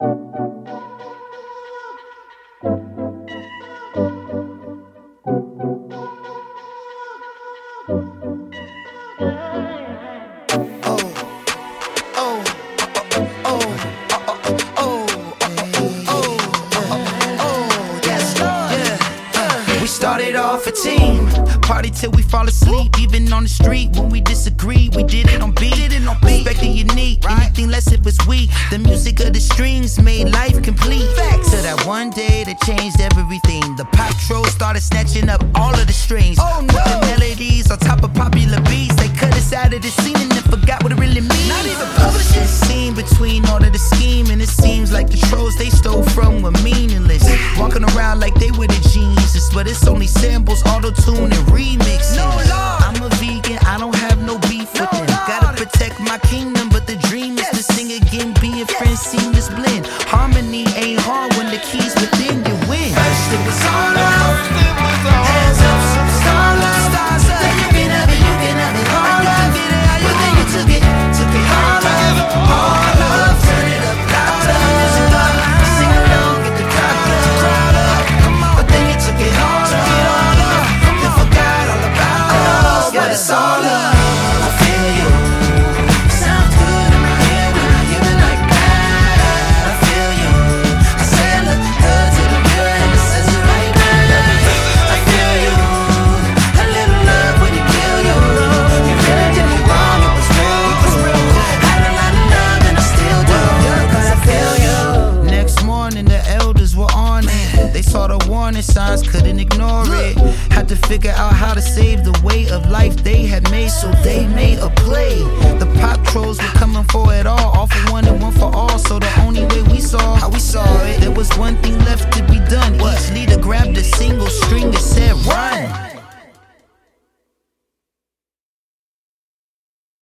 Started off a team, party till we fall asleep. Even on the street when we disagree, we did it on beat. Respect the unique, anything less it was weak. The music of the strings made life complete. Till that one day that changed everything. The pop trolls started snatching up all of the strings. Put the melodies on top of popular beats. They cut us out of the scene and then forgot what it really means. Not even publishing. Scene between all of the scheme, and it seems like the trolls they stole from were meaningless. Walking around like they were the geniuses, but it's only samples, auto-tune, and remixes. No, Lord. I'm a vegan, I don't have no beef with them. Gotta protect my kingdom, but the dream is to sing again, being friends, seamless blend. Harmony ain't hard when the keys within you win. First it was all love, hands up, stars up. Then you can have it, you can have it all love. But then you took it all love, all love. Turn it up louder, music up, sing along, get the crowd up. But then you took it all love, you forgot all about us. But it's all love. I feel you. Sounds good in my head when I hear it like that. I feel you. I say I look good to the mirror and it says it right back. I feel you. A little love when you kill you. You really did me wrong, it was real. Had a lot of love and I still do, 'cause I feel you. Next morning the elders were on it. They saw the warning signs, couldn't ignore it. Had to figure out how to save the way of life they had made, so they made a play. The pop trolls were coming for it all for one and one for all. So the only way we saw how we saw it, there was one thing left to be done. Each leader grabbed a single string and said, run.